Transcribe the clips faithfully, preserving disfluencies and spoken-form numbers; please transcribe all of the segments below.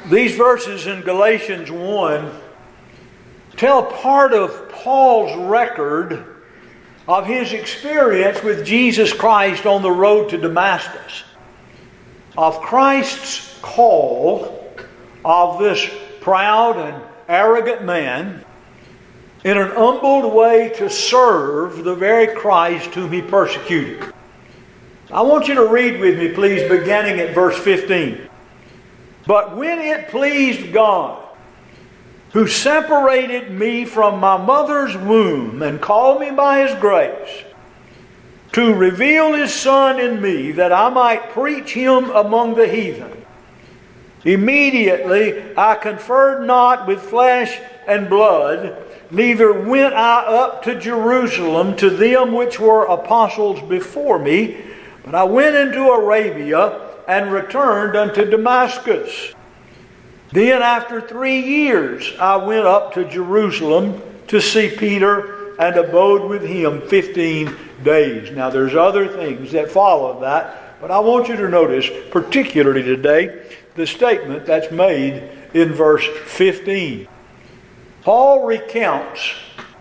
These verses in Galatians one tell part of Paul's record of his experience with Jesus Christ on the road to Damascus, of Christ's call of this proud and arrogant man in an humbled way to serve the very Christ whom he persecuted. I want you to read with me, please, beginning at verse fifteen. But when it pleased God, who separated me from my mother's womb and called me by His grace, to reveal His Son in me, that I might preach Him among the heathen, immediately I conferred not with flesh and blood, neither went I up to Jerusalem to them which were apostles before me, but I went into Arabia and returned unto Damascus. Then after three years I went up to Jerusalem to see Peter and abode with him fifteen days. Now there's other things that follow that, but I want you to notice, particularly today, the statement that's made in verse fifteen. Paul recounts,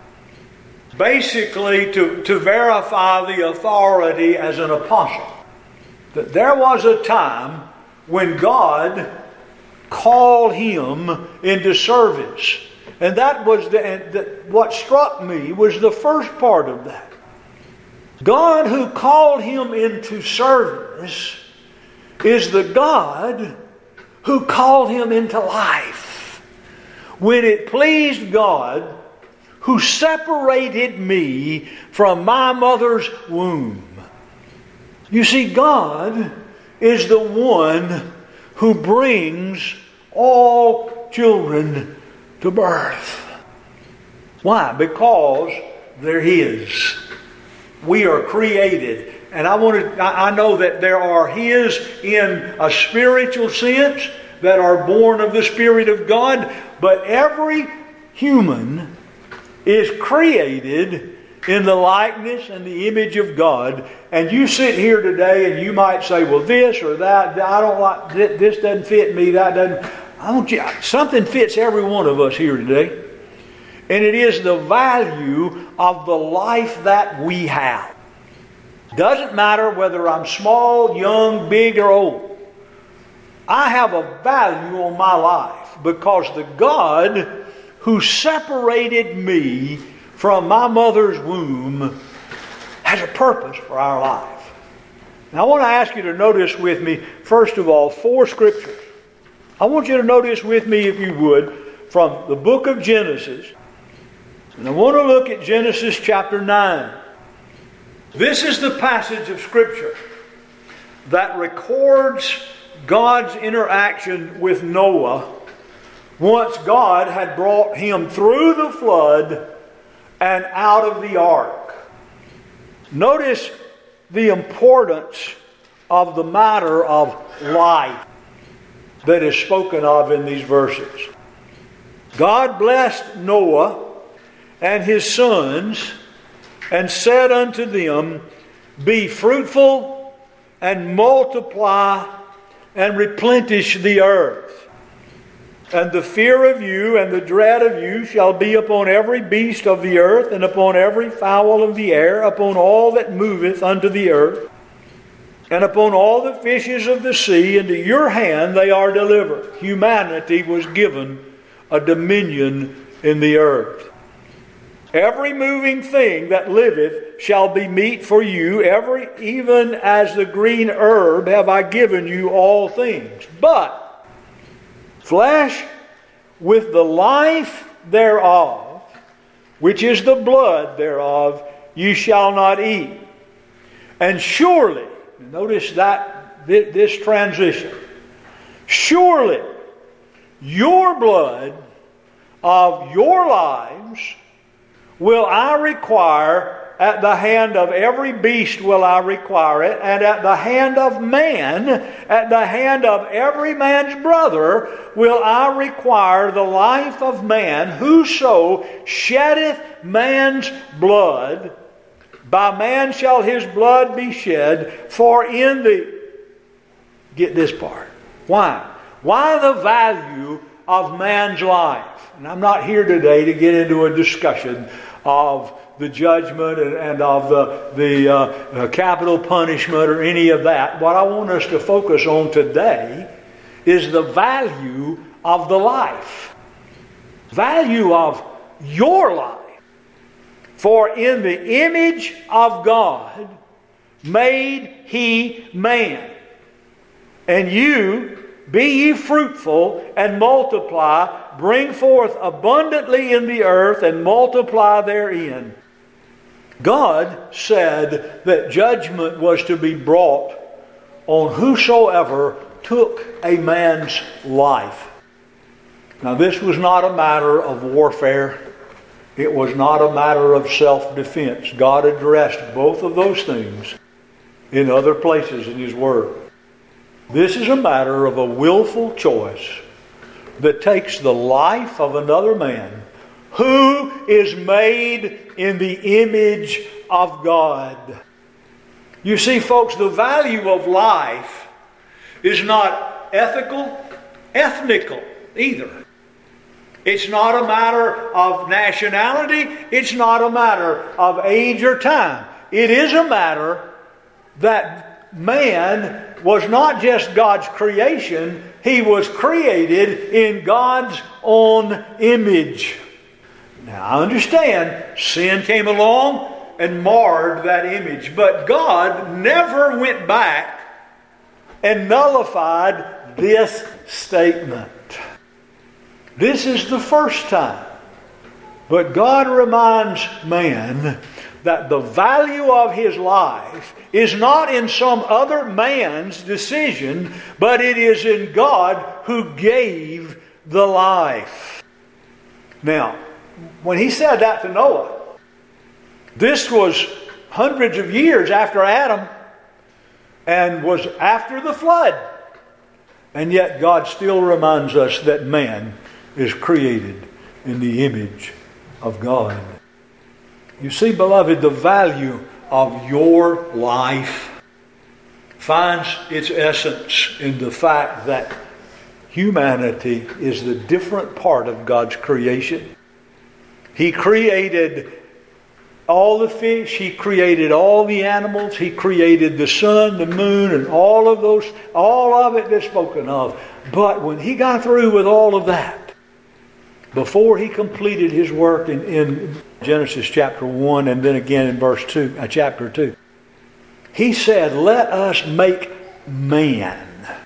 basically to, to verify the authority as an apostle, that there was a time when God called him into service. And that was the, and the, what struck me was the first part of that. God who called him into service is the God who called him into life. When it pleased God, who separated me from my mother's womb. You see, God is the one who brings all children to birth. Why? Because they're His. We are created. And I want to, I know that there are His in a spiritual sense that are born of the Spirit of God, but every human is created in the likeness and the image of God. And you sit here today and you might say, well, this or that, I don't like, this doesn't fit me, that doesn't. I want you, something fits every one of us here today. And it is the value of the life that we have. Doesn't matter whether I'm small, young, big, or old. I have a value on my life because the God who separated me from my mother's womb has a purpose for our life. Now I want to ask you to notice with me, first of all, four scriptures. I want you to notice with me, if you would, from the book of Genesis. And I want to look at Genesis chapter nine. This is the passage of Scripture that records God's interaction with Noah once God had brought him through the flood and out of the ark. Notice the importance of the matter of life that is spoken of in these verses. God blessed Noah and his sons and said unto them, be fruitful and multiply and replenish the earth. And the fear of you and the dread of you shall be upon every beast of the earth, and upon every fowl of the air, upon all that moveth unto the earth, and upon all the fishes of the sea. Into your hand they are delivered. Humanity was given a dominion in the earth. Every moving thing that liveth shall be meat for you, every even as the green herb have I given you all things. But flesh with the life thereof, which is the blood thereof, you shall not eat. And surely, notice that this transition, surely your blood of your lives will I require, at the hand of every beast will I require it, and at the hand of man, at the hand of every man's brother, will I require the life of man. Whoso sheddeth man's blood, by man shall his blood be shed, for in the... Get this part. Why? Why the value of man's life? And I'm not here today to get into a discussion of the judgment and, and of the, the uh, uh, capital punishment or any of that. What I want us to focus on today is the value of the life. Value of your life. For in the image of God made he man. And you, be ye fruitful and multiply, bring forth abundantly in the earth and multiply therein. God said that judgment was to be brought on whosoever took a man's life. Now this was not a matter of warfare. It was not a matter of self-defense. God addressed both of those things in other places in His Word. This is a matter of a willful choice that takes the life of another man who is made in the image of God. You see, folks, the value of life is not ethical, ethnical either. It's not a matter of nationality. It's not a matter of age or time. It is a matter that man was not just God's creation. He was created in God's own image. Now, I understand sin came along and marred that image. But God never went back and nullified this statement. This is the first time. But God reminds man that the value of his life is not in some other man's decision, but it is in God who gave the life. Now, when he said that to Noah, this was hundreds of years after Adam and was after the flood. And yet God still reminds us that man is created in the image of God. You see, beloved, the value of your life finds its essence in the fact that humanity is the different part of God's creation. He created all the fish. He created all the animals. He created the sun, the moon, and all of those, all of it that's spoken of. But when he got through with all of that, before he completed his work in, in Genesis chapter one and then again in verse two, uh, chapter two, he said, "Let us make man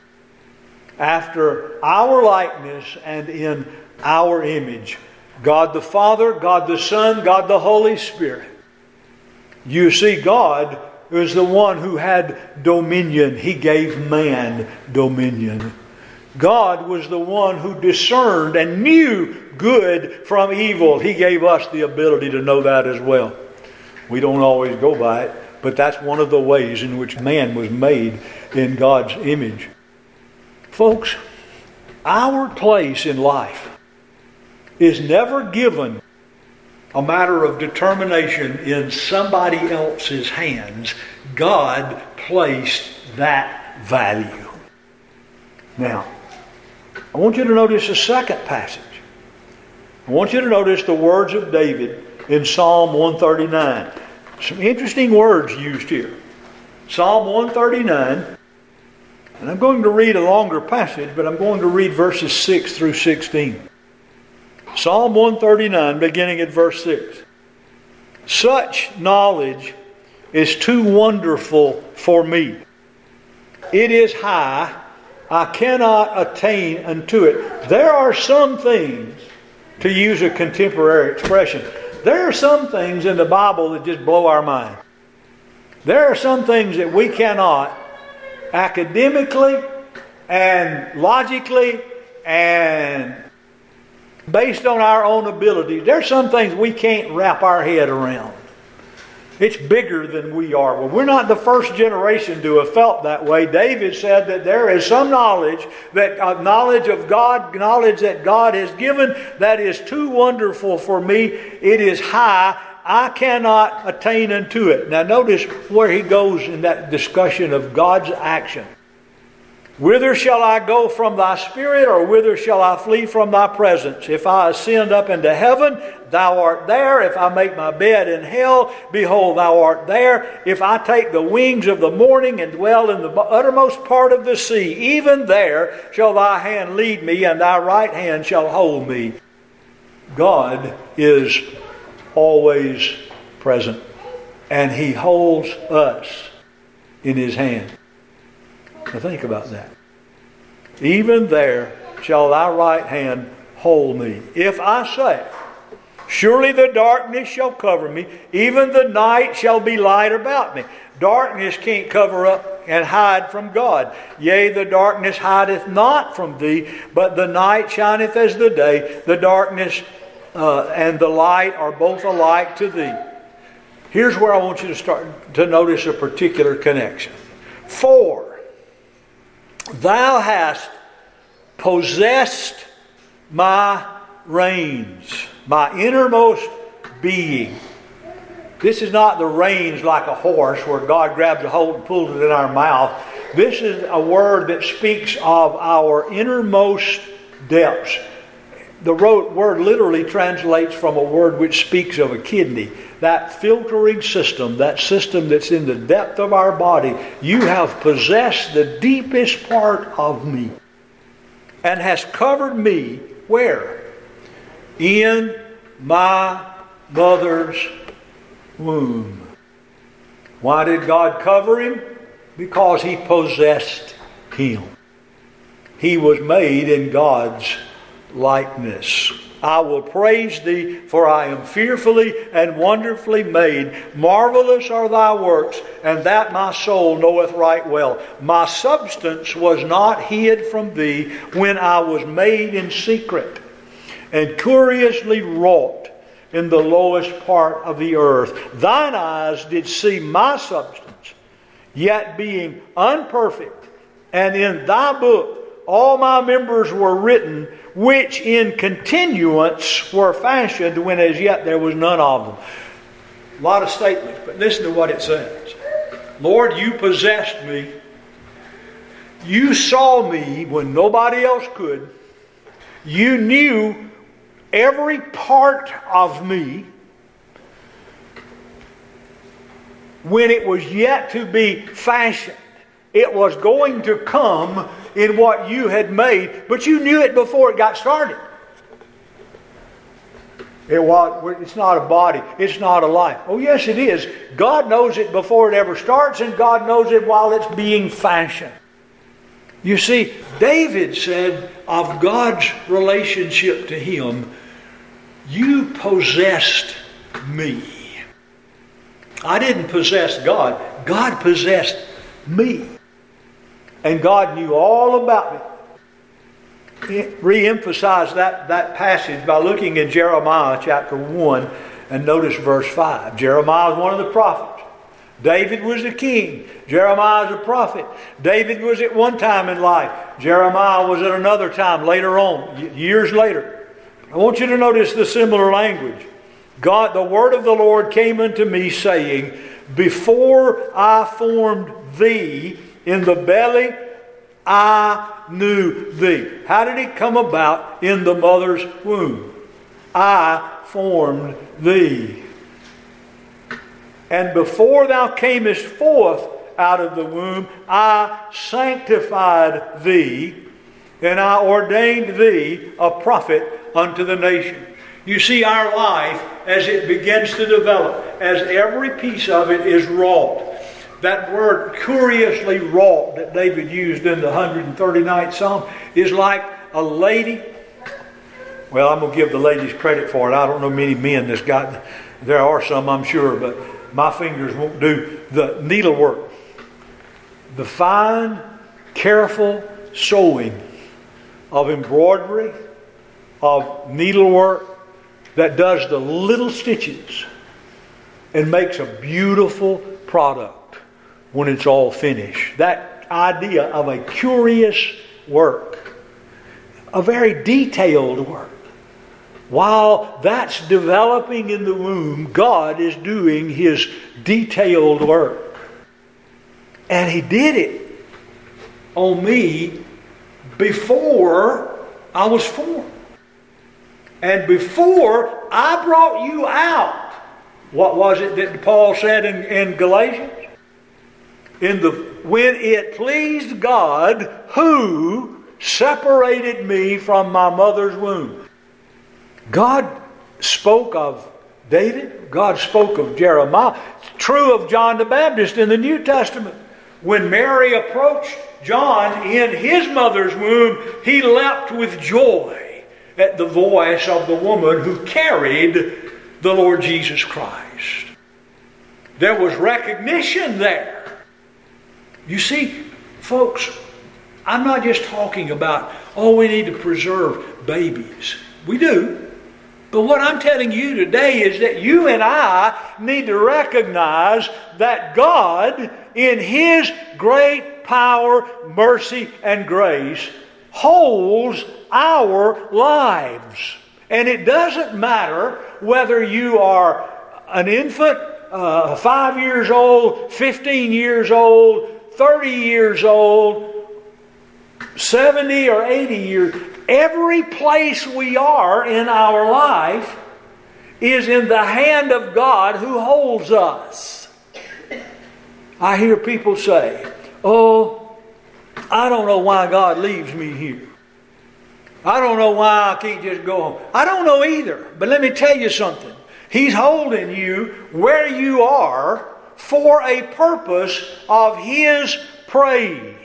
after our likeness and in our image." God the Father, God the Son, God the Holy Spirit. You see, God is the one who had dominion. He gave man dominion. God was the one who discerned and knew good from evil. He gave us the ability to know that as well. We don't always go by it, but that's one of the ways in which man was made in God's image. Folks, our place in life is never given a matter of determination in somebody else's hands. God placed that value. Now, I want you to notice a second passage. I want you to notice the words of David in Psalm one thirty-nine. Some interesting words used here. Psalm one thirty-nine, and I'm going to read a longer passage, but I'm going to read verses six through sixteen. Psalm one thirty-nine, beginning at verse six. Such knowledge is too wonderful for me. It is high. I cannot attain unto it. There are some things, to use a contemporary expression, there are some things in the Bible that just blow our mind. There are some things that we cannot academically and logically and based on our own ability, there's some things we can't wrap our head around. It's bigger than we are. Well, we're not the first generation to have felt that way. David said that there is some knowledge, that uh, knowledge of God, knowledge that God has given, that is too wonderful for me. It is high. I cannot attain unto it. Now notice where he goes in that discussion of God's action. Whither shall I go from thy spirit, or whither shall I flee from thy presence? If I ascend up into heaven, thou art there. If I make my bed in hell, behold, thou art there. If I take the wings of the morning and dwell in the uttermost part of the sea, even there shall thy hand lead me, and thy right hand shall hold me. God is always present, and He holds us in His hand. Now think about that. Even there shall thy right hand hold me. If I say, surely the darkness shall cover me, even the night shall be light about me. Darkness can't cover up and hide from God. Yea, the darkness hideth not from thee, but the night shineth as the day. The darkness uh, and the light are both alike to thee. Here's where I want you to start to notice a particular connection. For thou hast possessed my reins, my innermost being. This is not the reins like a horse where God grabs a hold and pulls it in our mouth. This is a word that speaks of our innermost depths. The word literally translates from a word which speaks of a kidney. That filtering system, that system that's in the depth of our body. You have possessed the deepest part of me and has covered me where? In my mother's womb. Why did God cover him? Because He possessed him. He was made in God's likeness. I will praise Thee, for I am fearfully and wonderfully made. Marvelous are Thy works, and that my soul knoweth right well. My substance was not hid from Thee when I was made in secret, and curiously wrought in the lowest part of the earth. Thine eyes did see my substance, yet being unperfect, and in Thy book all my members were written, which in continuance were fashioned when as yet there was none of them. A lot of statements, but listen to what it says. Lord, You possessed me. You saw me when nobody else could. You knew every part of me when it was yet to be fashioned. It was going to come in what You had made, but You knew it before it got started. It was, it's not a body. It's not a life. Oh, yes, it is. God knows it before it ever starts, and God knows it while it's being fashioned. You see, David said of God's relationship to him, You possessed me. I didn't possess God. God possessed me. And God knew all about me. Re-emphasize that, that passage by looking in Jeremiah chapter one and notice verse five. Jeremiah is one of the prophets. David was the king. Jeremiah is a prophet. David was at one time in life. Jeremiah was at another time later on, years later. I want you to notice the similar language. God, the word of the Lord came unto me saying, Before I formed thee in the belly, I knew thee. How did it come about? In the mother's womb. I formed thee. And before thou camest forth out of the womb, I sanctified thee, and I ordained thee a prophet unto the nation. You see, our life, as it begins to develop, as every piece of it is wrought, that word curiously wrought that David used in the one hundred thirty-ninth Psalm is like a lady. Well, I'm going to give the ladies credit for it. I don't know many men that's got, there are some I'm sure, but my fingers won't do the needlework. The fine, careful sewing of embroidery, of needlework that does the little stitches and makes a beautiful product when it's all finished. That idea of a curious work, a very detailed work. While that's developing in the womb, God is doing His detailed work. And He did it on me before I was formed. And before I brought you out, what was it that Paul said in, in Galatians? In the when it pleased God who separated me from my mother's womb. God spoke of David. God spoke of Jeremiah. It's true of John the Baptist in the New Testament. When Mary approached John in his mother's womb, he leapt with joy at the voice of the woman who carried the Lord Jesus Christ. There was recognition there. You see, folks, I'm not just talking about, oh, we need to preserve babies. We do. But what I'm telling you today is that you and I need to recognize that God, in His great power, mercy, and grace, holds our lives. And it doesn't matter whether you are an infant, uh, five years old, fifteen years old, thirty years old, seventy or eighty years. Every place we are in our life is in the hand of God who holds us. I hear people say, oh, I don't know why God leaves me here. I don't know why I can't just go home. I don't know either. But let me tell you something. He's holding you where you are for a purpose of His praise.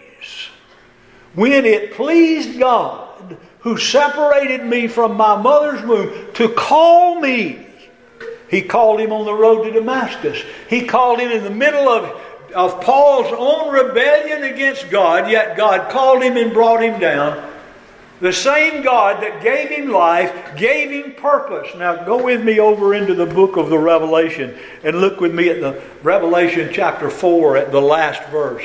When it pleased God, who separated me from my mother's womb, to call me. He called him on the road to Damascus. He called him in the middle of, of Paul's own rebellion against God, yet God called him and brought him down. The same God that gave him life, gave him purpose. Now go with me over into the book of the Revelation and look with me at the Revelation chapter four at the last verse.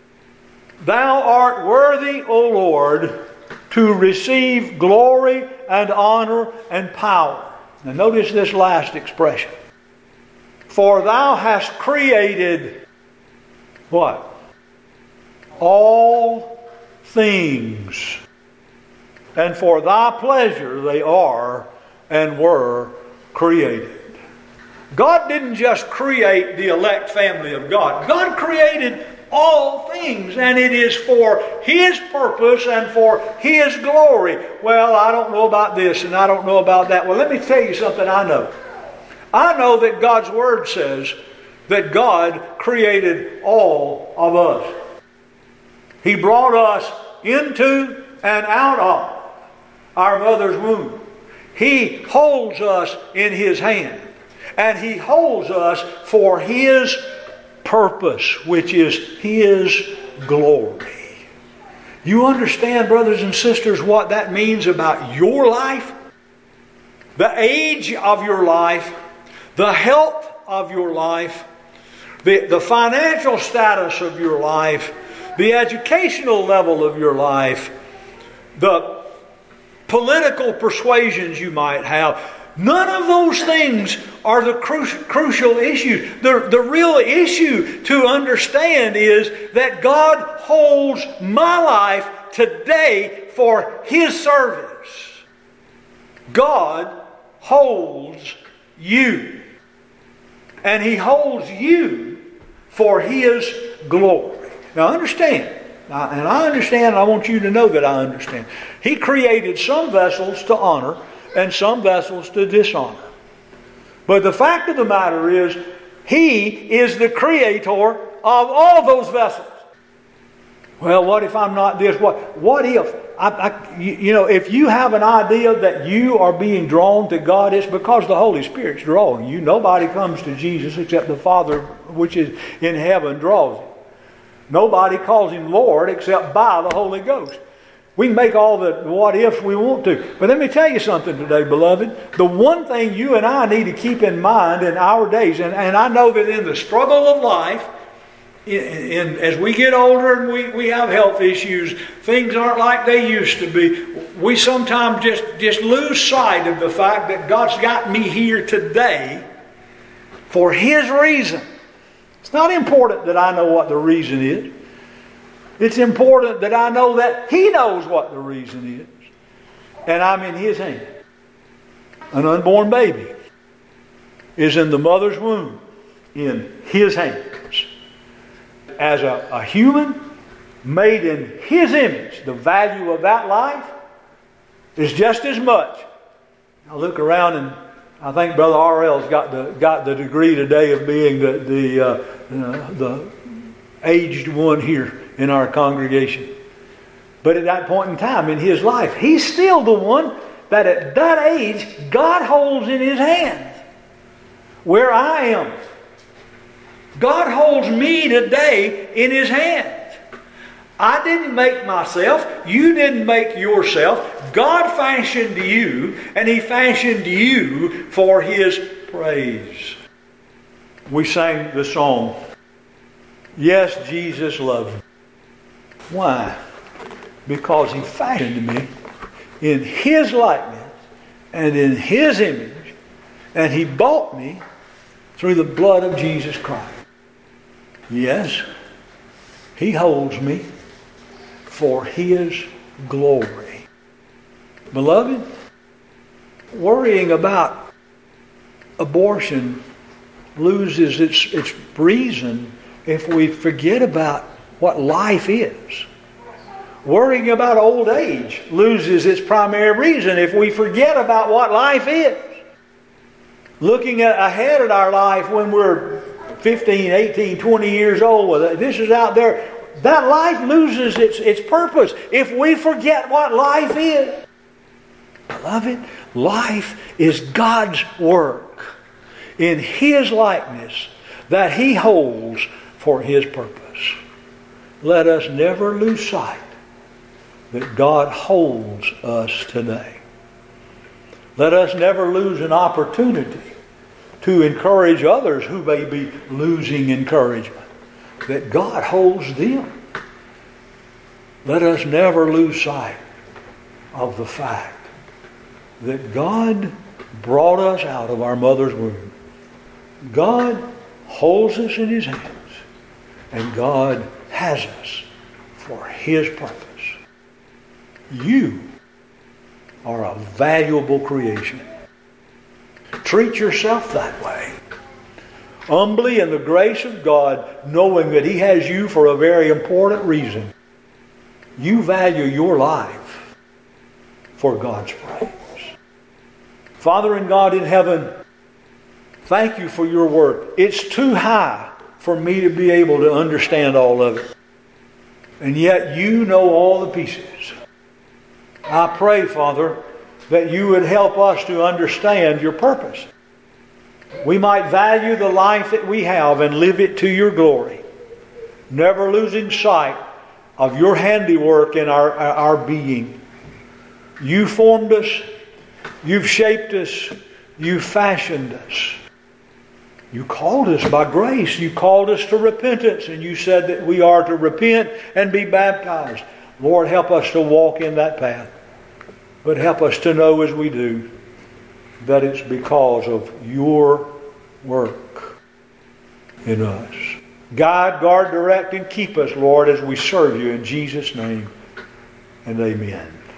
Thou art worthy, O Lord, to receive glory and honor and power. Now notice this last expression. For thou hast created what? All things. And for thy pleasure they are and were created. God didn't just create the elect family of God. God created all things, and it is for His purpose and for His glory. Well, I don't know about this and I don't know about that. Well, let me tell you something I know. I know that God's Word says that God created all of us. He brought us into and out of our mother's womb. He holds us in His hand, and He holds us for His purpose, which is His glory. You understand, brothers and sisters, what that means about your life? The age of your life, the health of your life, the, the financial status of your life, the educational level of your life, the political persuasions you might have. None of those things are the cru- crucial issues. The, the real issue to understand is that God holds my life today for His service. God holds you. And He holds you for His glory. Now understand, and I understand, and I want you to know that I understand. He created some vessels to honor and some vessels to dishonor. But the fact of the matter is, He is the creator of all those vessels. Well, what if I'm not this? What, what if? I, I, you, you know, if you have an idea that you are being drawn to God, it's because the Holy Spirit's drawing you. Nobody comes to Jesus except the Father which is in heaven draws him. Nobody calls Him Lord except by the Holy Ghost. We can make all the what ifs we want to. But let me tell you something today, beloved. The one thing you and I need to keep in mind in our days, and, and I know that in the struggle of life, in, in, as we get older and we, we have health issues, things aren't like they used to be. We sometimes just, just lose sight of the fact that God's got me here today for His reason. It's not important that I know what the reason is. It's important that I know that He knows what the reason is. And I'm in His hand. An unborn baby is in the mother's womb in His hands. As a, a human made in His image, the value of that life is just as much. I look around and I think Brother R L's got the got the degree today of being the the, uh, uh, the aged one here in our congregation. But at that point in time in his life, he's still the one that at that age God holds in His hand. Where I am, God holds me today in His hands. I didn't make myself. You didn't make yourself. God fashioned you, and He fashioned you for His praise. We sang the song, Yes, Jesus Loved Me. Why? Because He fashioned me in His likeness and in His image, and He bought me through the blood of Jesus Christ. Yes, He holds me for His glory. Beloved, worrying about abortion loses its, its reason if we forget about what life is. Worrying about old age loses its primary reason if we forget about what life is. Looking at, ahead at our life when we're fifteen, eighteen, twenty years old, this is out there, that life loses its, its purpose if we forget what life is. Beloved, life is God's work in His likeness that He holds for His purpose. Let us never lose sight that God holds us today. Let us never lose an opportunity to encourage others who may be losing encouragement, that God holds them. Let us never lose sight of the fact that God brought us out of our mother's womb. God holds us in His hands, and God has us for His purpose. You are a valuable creation. Treat yourself that way. Humbly in the grace of God, knowing that He has you for a very important reason. You value your life for God's praise. Father and God in heaven, thank You for Your word. It's too high for me to be able to understand all of it. And yet You know all the pieces. I pray, Father, that You would help us to understand Your purpose. We might value the life that we have and live it to Your glory, never losing sight of Your handiwork in our, our being. You formed us, You've shaped us, You fashioned us. You called us by grace. You called us to repentance, and You said that we are to repent and be baptized. Lord, help us to walk in that path. But help us to know as we do that it's because of Your work in us. Guide, guard, direct, and keep us, Lord, as we serve You in Jesus' name. And amen.